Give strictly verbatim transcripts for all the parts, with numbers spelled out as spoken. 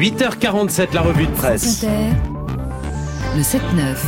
huit heures quarante-sept, la revue de presse. Le sept neuf.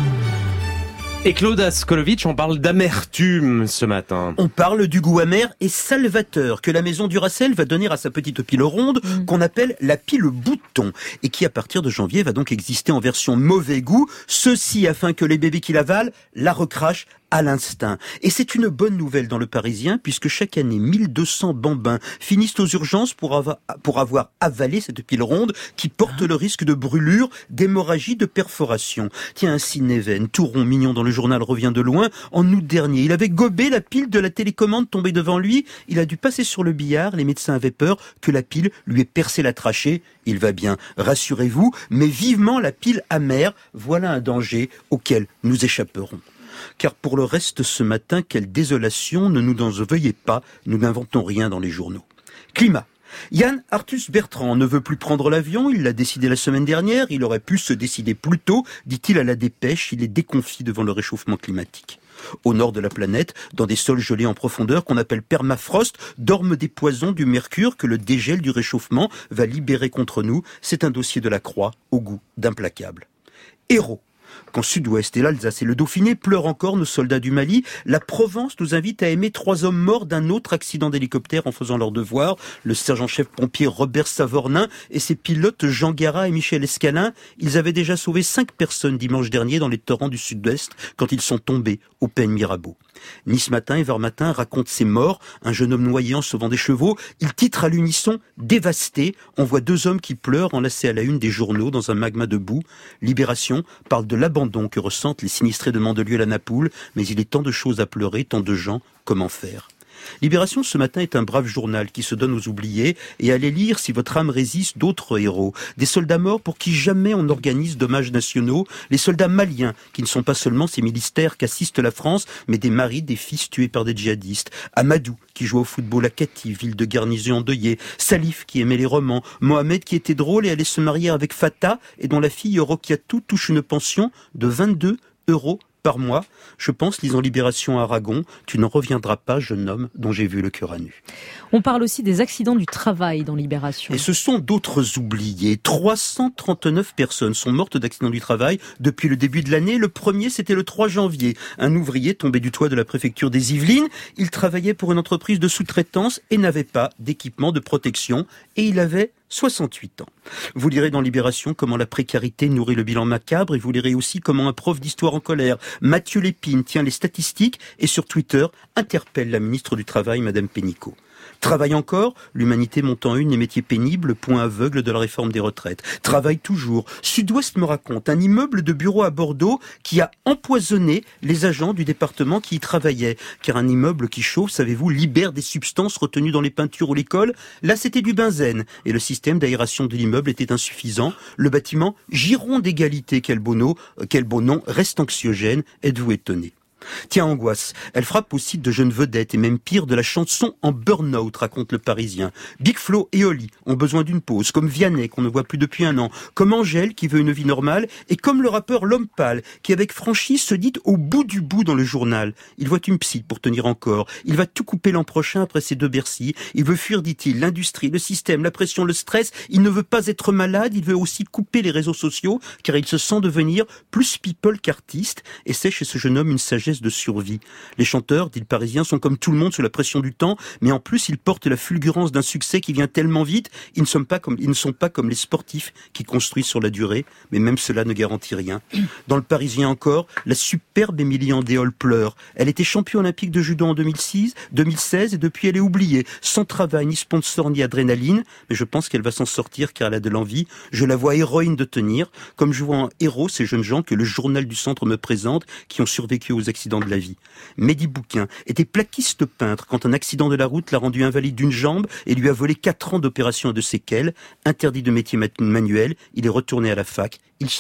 Et Claude Askolovitch, on parle d'amertume ce matin. On parle du goût amer et salvateur que la maison Duracell va donner à sa petite pile ronde mmh. qu'on appelle la pile bouton et qui à partir de janvier va donc exister en version mauvais goût, ceci afin que les bébés qui l'avalent la recrachent à l'instinct. Et c'est une bonne nouvelle dans le Parisien puisque chaque année mille deux cents bambins finissent aux urgences pour avoir, pour avoir avalé cette pile ronde qui porte ah. le risque de brûlure, d'hémorragie, de perforation. Tiens, ainsi Neven, tout rond mignon dans le journal, revient de loin. En août dernier, il avait gobé la pile de la télécommande tombée devant lui. Il a dû passer sur le billard. Les médecins avaient peur que la pile lui ait percé la trachée. Il va bien, rassurez-vous, mais vivement la pile amère. Voilà un danger auquel nous échapperons. Car pour le reste ce matin, quelle désolation, ne nous en veuillez pas, nous n'inventons rien dans les journaux. Climat. Yann Arthus Bertrand ne veut plus prendre l'avion, il l'a décidé la semaine dernière, il aurait pu se décider plus tôt, dit-il à la Dépêche, il est déconfit devant le réchauffement climatique. Au nord de la planète, dans des sols gelés en profondeur qu'on appelle permafrost, dorment des poisons du mercure que le dégel du réchauffement va libérer contre nous. C'est un dossier de la Croix au goût d'implacable. Héros. Qu'en Sud-Ouest et l'Alsace et le Dauphiné pleurent encore nos soldats du Mali, la Provence nous invite à aimer trois hommes morts d'un autre accident d'hélicoptère en faisant leur devoir, le sergent-chef pompier Robert Savornin et ses pilotes Jean Garat et Michel Escalin. Ils avaient déjà sauvé cinq personnes dimanche dernier dans les torrents du Sud-Ouest quand ils sont tombés au Pen Mirabeau. Nice Matin et Var Matin raconte ses morts, un jeune homme noyé en sauvant des chevaux. Il titre à l'unisson « Dévasté ». On voit deux hommes qui pleurent enlacés à la une des journaux dans un magma de boue. Libération parle de l'abandon que ressentent les sinistrés de Mandelieu à la Napoule, mais il est tant de choses à pleurer, tant de gens, comment faire ? Libération ce matin est un brave journal qui se donne aux oubliés et allez lire si votre âme résiste d'autres héros. Des soldats morts pour qui jamais on organise d'hommages nationaux, les soldats maliens qui ne sont pas seulement ces militaires qu'assiste la France, mais des maris, des fils tués par des djihadistes. Amadou qui joue au football à Kati, ville de garnison endeuillée. Salif qui aimait les romans. Mohamed qui était drôle et allait se marier avec Fatah et dont la fille Rokiatou touche une pension de vingt-deux euros par mois. Je pense, lisant Libération à Aragon, tu n'en reviendras pas, jeune homme dont j'ai vu le cœur à nu. On parle aussi des accidents du travail dans Libération. Et ce sont d'autres oubliés. trois cent trente-neuf personnes sont mortes d'accidents du travail depuis le début de l'année. Le premier, c'était le trois janvier. Un ouvrier tombé du toit de la préfecture des Yvelines. Il travaillait pour une entreprise de sous-traitance et n'avait pas d'équipement de protection. Et il avait soixante-huit ans. Vous lirez dans Libération comment la précarité nourrit le bilan macabre et vous lirez aussi comment un prof d'histoire en colère, Mathieu Lépine, tient les statistiques et sur Twitter interpelle la ministre du Travail, Madame Pénicaud. Travail encore, l'humanité monte en une les métiers pénibles, point aveugle de la réforme des retraites. Travail toujours. Sud-Ouest me raconte un immeuble de bureau à Bordeaux qui a empoisonné les agents du département qui y travaillaient. Car un immeuble qui chauffe, savez-vous, libère des substances retenues dans les peintures ou les cols. Là, c'était du benzène. Et le système d'aération de l'immeuble était insuffisant. Le bâtiment, giron d'égalité, quel beau nom, quel beau nom, reste anxiogène. Êtes-vous étonné ? Tiens, angoisse, elle frappe aussi de jeunes vedettes et même pire de la chanson en burn-out, raconte le Parisien. Big Flo et Oli ont besoin d'une pause, comme Vianney qu'on ne voit plus depuis un an, comme Angèle qui veut une vie normale et comme le rappeur L'Homme Pâle qui avec franchise se dit au bout du bout dans le journal. Il voit une psy pour tenir encore, il va tout couper l'an prochain après ses deux Bercy, il veut fuir, dit-il, l'industrie, le système, la pression, le stress, il ne veut pas être malade, il veut aussi couper les réseaux sociaux car il se sent devenir plus people qu'artiste et c'est chez ce jeune homme une sagesse de survie. Les chanteurs, dit le Parisien, sont comme tout le monde sous la pression du temps, mais en plus ils portent la fulgurance d'un succès qui vient tellement vite, ils ne sont pas comme, ils ne sont pas comme les sportifs qui construisent sur la durée, mais même cela ne garantit rien. Dans le Parisien encore, la superbe Émilie Andéol pleure. Elle était championne olympique de judo en deux mille six, deux mille seize et depuis elle est oubliée, sans travail, ni sponsor, ni adrénaline, mais je pense qu'elle va s'en sortir car elle a de l'envie. Je la vois héroïne de tenir, comme je vois en héros ces jeunes gens que le journal du centre me présente, qui ont survécu aux accidents de la vie. Mehdi Bouquin était plaquiste peintre quand un accident de la route l'a rendu invalide d'une jambe et lui a volé quatre ans d'opération et de séquelles. Interdit de métier manuel, il est retourné à la fac, il sera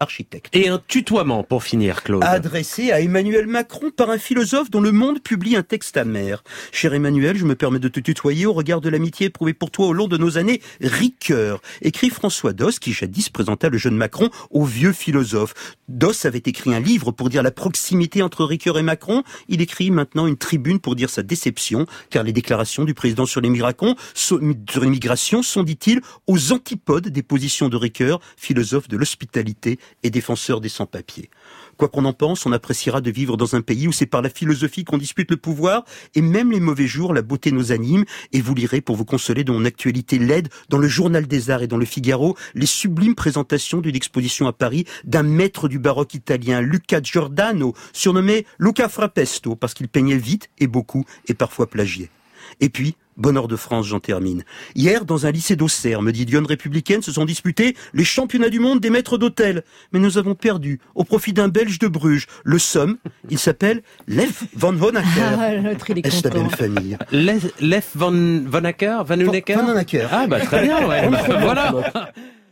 architecte. Et un tutoiement pour finir, Claude. Adressé à Emmanuel Macron par un philosophe dont Le Monde publie un texte amer. Cher Emmanuel, je me permets de te tutoyer au regard de l'amitié éprouvée pour toi au long de nos années Ricoeur. Écrit François Doss, qui jadis présenta le jeune Macron au vieux philosophe. Doss avait écrit un livre pour dire la proximité entre Ricoeur et Macron. Il écrit maintenant une tribune pour dire sa déception, car les déclarations du président sur l'immigration sont, dit-il, aux antipodes des positions de Ricoeur, philosophe de l'hospitalité et défenseur des sans-papiers. Quoi qu'on en pense, on appréciera de vivre dans un pays où c'est par la philosophie qu'on dispute le pouvoir, et même les mauvais jours, la beauté nous anime, et vous lirez pour vous consoler de mon actualité laide dans le Journal des Arts et dans le Figaro, les sublimes présentations d'une exposition à Paris d'un maître du baroque italien, Luca Giordano, surnommé Luca Frappesto, parce qu'il peignait vite et beaucoup, et parfois plagiait. Et puis, Bonheur de France, j'en termine. Hier, dans un lycée d'Auxerre, me dit Lyon Républicaine, se sont disputés les championnats du monde des maîtres d'hôtel. Mais nous avons perdu, au profit d'un Belge de Bruges. Le Somme, il s'appelle Lef van Honecker. Ah, l'autre, il est Est-ce la content. belle famille? Lef Van Honecker, Van Honecker. Van Honecker. Ah bah très bien, ouais. Voilà.